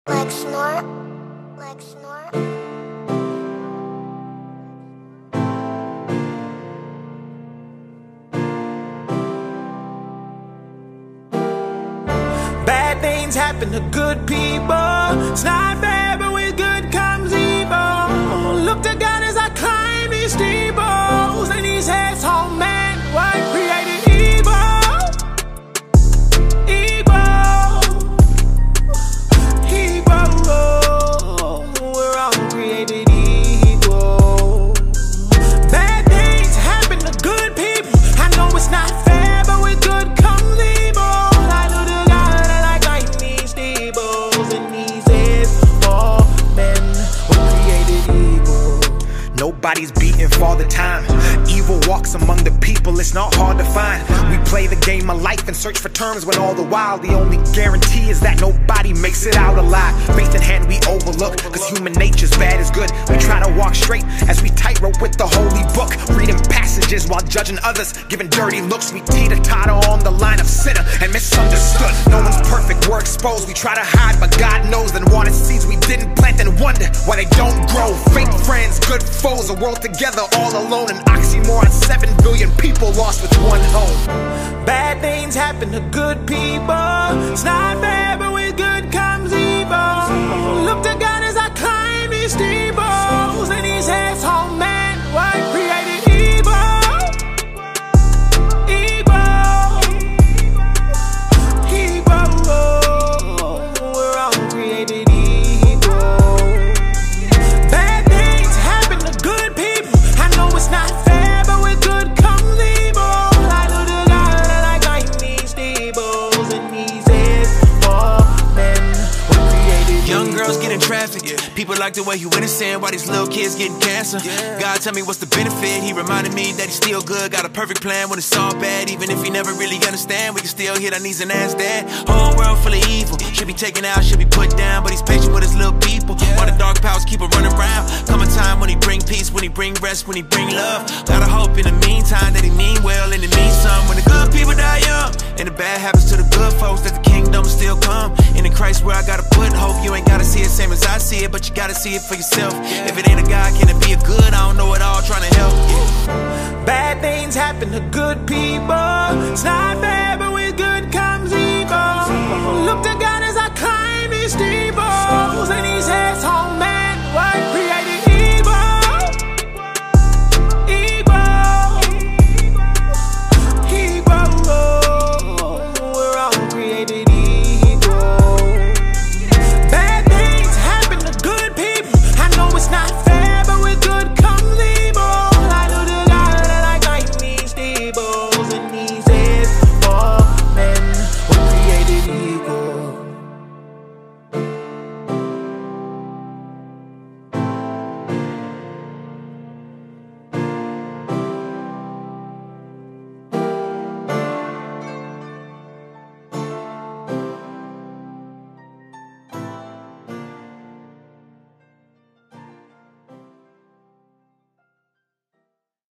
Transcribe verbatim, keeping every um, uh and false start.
Like snort, like snort. Bad things happen to good people. It's not fair, but with good comes evil. Look to God as I climb these steeples, and these heads, oh man, what created evil? Evil, evil. We're all created evil. Bad things happen to good people. I know it's not fair, but with good comes evil. I know the God that I climb these steeples, and these heads, all men were created evil. Nobody's beaten for the time. Evil walks among the people, it's not hard to find. We play the game of life and search for terms when all the while the only guarantee is that nobody makes it out alive. Faith in hand we overlook, cause human nature's bad is good. We try to walk straight as we tightrope with the holy book, reading passages while judging others, giving dirty looks. We teeter-totter on the line of sinner and misunderstood. No one's perfect, we're exposed. We try to hide, but God knows that water seeds we didn't plant and wonder why they don't grow. Fake friends, good foes, a world together all alone. An oxymoron, seven billion people lost with one home. Bad things happen to good people. It's not fair, but with good comes evil. Look to God as I climb these steeples, and these heads, oh man, what created evil? Evil, evil. We're all created evil. Bad things happen to good people. I know it's not fair, but with good comes evil. I know the God that I climb these steeples, and these heads, all men were created Young evil. girls get in traffic. People like the way you innocent, why these little kids getting cancer. God tell me what's the benefit. He reminded me that he's still good. Got a perfect plan when it's all bad. Even if he never really understand, we can still hit our knees and ask that. Whole world full of evil. Should be taken out, should be put down, but he's patient with his little people. While the dark powers keep it running around. Come a time when he bring peace, when he bring rest, when he bring love. Gotta hope in the meantime that he mean well and it means something. When the good people die young and the bad happens to the good folks, that the kingdom still come. And in Christ where I gotta put hope. You ain't gotta see it same as I see it, but you gotta see it for yourself. If it ain't a God, can it be a good? I don't know it all, trying to help. Yeah. Bad things happen to good people. It's not fair, but with good comes evil. Look to God as I climb these steeples.